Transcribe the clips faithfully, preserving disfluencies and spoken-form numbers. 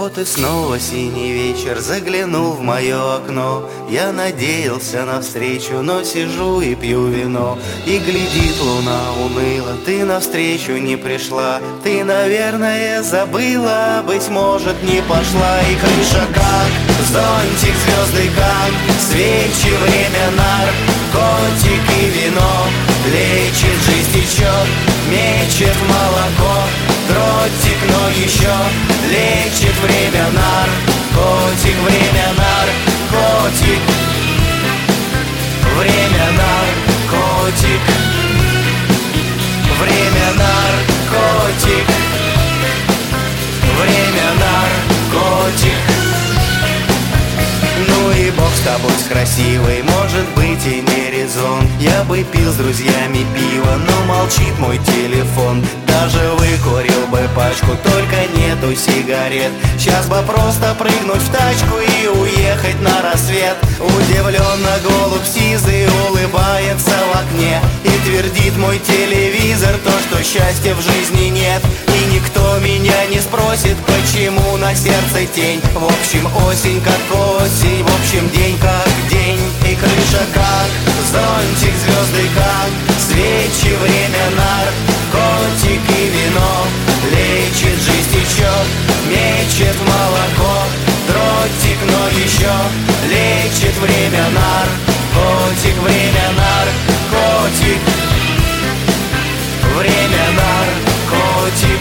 Вот и снова синий вечер заглянул в мое окно. Я надеялся на встречу, но сижу и пью вино. И глядит луна уныло, ты навстречу не пришла. Ты, наверное, забыла, быть может, не пошла. И крыша как зонтик, звезды как свечи, время нар, котик и вино. Лечит, жизнь течет, мечет молоко. Дротик, но еще лечит время нар, котик, время нар, котик, время нар, котик, время нар, котик, время нар, котик. Ну и бог с тобой, с красивой, может быть и не резон. Я бы пил с друзьями пиво, но молчит мой телефон. Даже выкурил бы пачку, только нету сигарет. Сейчас бы просто прыгнуть в тачку и уехать на рассвет. Удивленно голубь сизый улыбается в окне, и твердит мой телевизор то, что счастья в жизни нет. И никто меня не спросит, почему на сердце тень. В общем, осень как осень, в общем, день как день. И крыша как зонтик, звезды как свечи, время нар, котик и вино. Лечит, жизнь течет, мечет молоко. Дротик, но еще лечит время нар, котик, время нар, котик, время нар, котик,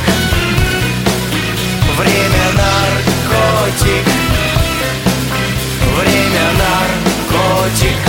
время нар, котик, время нар, котик.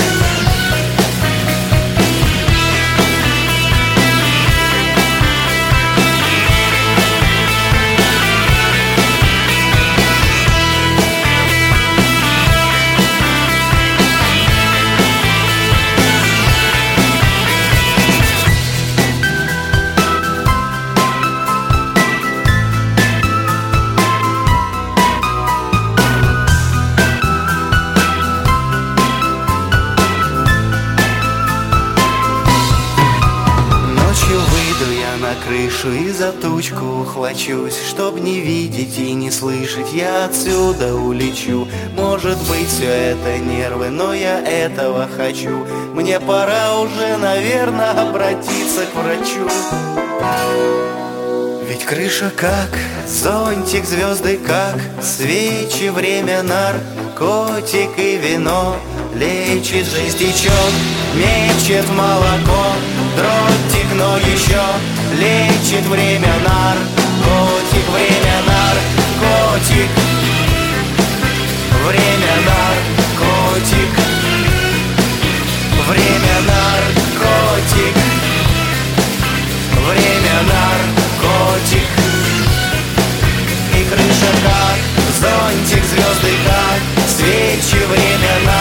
На крышу и за тучку ухвачусь, чтоб не видеть и не слышать, я отсюда улечу. Может быть, все это нервы, но я этого хочу. Мне пора уже, наверное, обратиться к врачу. Ведь крыша как зонтик, звезды как свечи, время нар, котик и вино. Лечит, жизнь течет, мечет молоко. Дротик, но еще лечит время нар, котик, время нар, котик, время нар, котик, время нар, котик, время нар, котик. И крыша как зонтик, звезды как свечи, время нар.